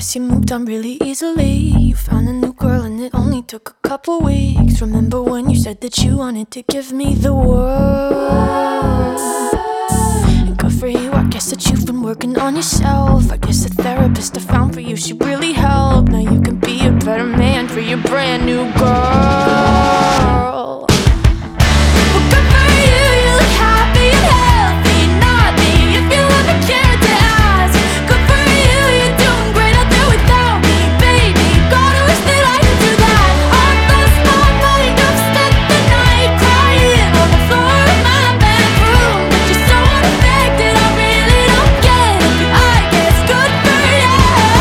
guess you moved on really easily. You found a new girl and it only took a couple weeks. Remember when you said that you wanted to give me the world? And good for you, I guess that you've been working on yourself. I guess the therapist I found for you, she really helped. Now you can be a better man for your brand new girl. Well, good for you, you look happy and healthy. Not me, if you ever cared to ask. Good for you, you're doing great out there without me, baby. God, I wish that I could do that. I've lost my mind, I've spent the night crying on the floor of my bedroom. But you're so unaffected, I really don't get it. But I guess good for you.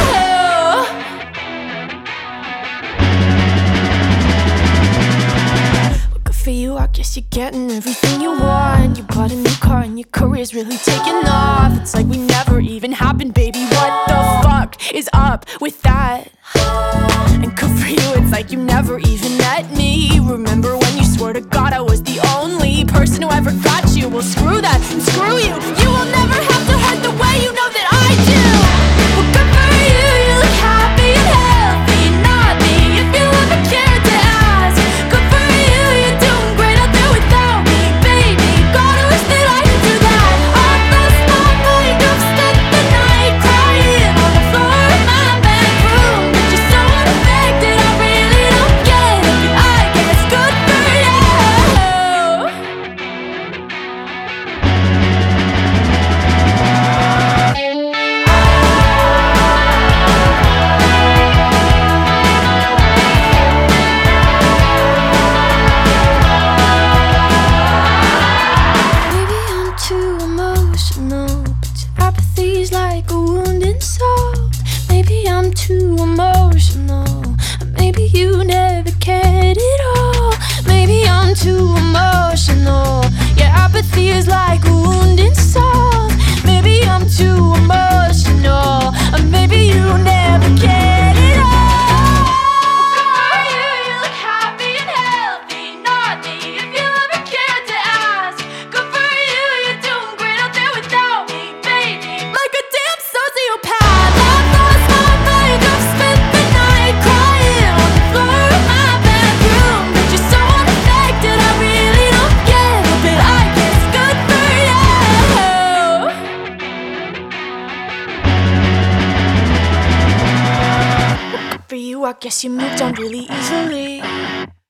Well, good for you, I guess you're getting everything you want. You bought a new car and your career's really taking off. It's like we never even happened, baby. What the fuck is up with that? And good for you, it's like you never even met me. Remember when you swore to God I was the only person who ever got you? Well, screw that and screw you. You will never have to hurt the way you know that I do. Well, good for you, you look happy and healthy. Not me, if you ever cared to ask. Good for you, you're doing great out there without me, baby. God, I wish that I could do that. I've lost my mind, I've spent the night crying on the floor of my bedroom. But you're so unaffected, I really don't get it. But I guess good for you. Maybe I'm too emotional, but your apathy's like a wounded soul. Maybe I'm too emotional, or maybe you never cared at all. Maybe I'm too emotional, your apathy is like a wounded soul. Maybe I'm too emotional, or maybe you never cared at all. Good for you, you look happy and healthy. Not me, if you ever cared to ask. Good for you, you're doing great out there without me, baby. Like a damn sociopath, I've lost my mind. I've spent the night crying on the floor of my bedroom. But you're so unaffected, I really don't get it. But I guess good for you. Good for you, I guess you moved on really easily.